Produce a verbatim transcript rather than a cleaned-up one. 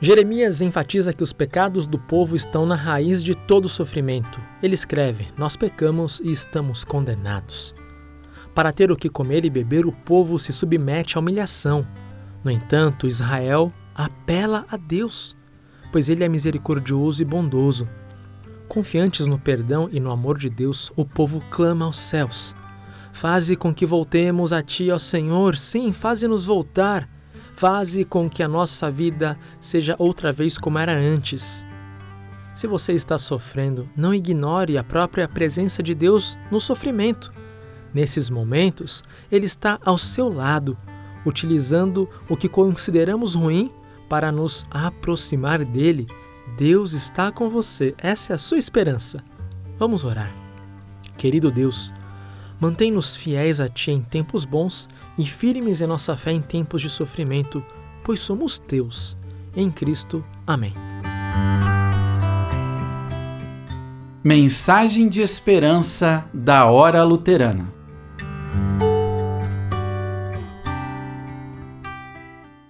Jeremias enfatiza que os pecados do povo estão na raiz de todo sofrimento. Ele escreve: nós pecamos e estamos condenados. Para ter o que comer e beber, o povo se submete à humilhação. No entanto, Israel apela a Deus, pois Ele é misericordioso e bondoso. Confiantes no perdão e no amor de Deus, o povo clama aos céus: faze com que voltemos a Ti, ó Senhor, sim, faze-nos voltar. Faze com que a nossa vida seja outra vez como era antes. Se você está sofrendo, não ignore a própria presença de Deus no sofrimento. Nesses momentos, Ele está ao seu lado, utilizando o que consideramos ruim para nos aproximar dEle. Deus está com você, essa é a sua esperança. Vamos orar. Querido Deus, mantém-nos fiéis a Ti em tempos bons e firmes em nossa fé em tempos de sofrimento, pois somos Teus. Em Cristo. Amém. Mensagem de esperança da Hora Luterana.